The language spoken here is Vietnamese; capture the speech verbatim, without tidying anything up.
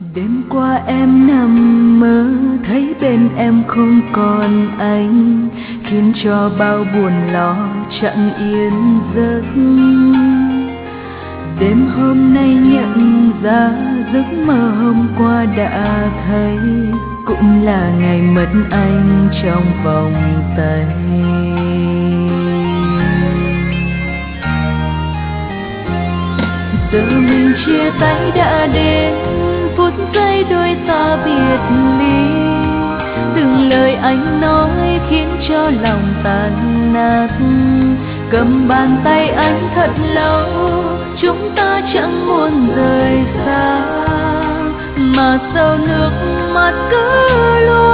Đêm qua em nằm mơ thấy bên em không còn anh, khiến cho bao buồn lo chẳng yên giấc. Đêm hôm nay nhận ra giấc mơ hôm qua đã thấy, cũng là ngày mất anh trong vòng tay. Giờ mình chia tay đã đến phút giây đôi ta biệt ly, từng lời anh nói khiến cho lòng tan nát. Cầm bàn tay anh thật lâu, chúng ta chẳng muốn rời xa, mà sao nước mắt cứ luôn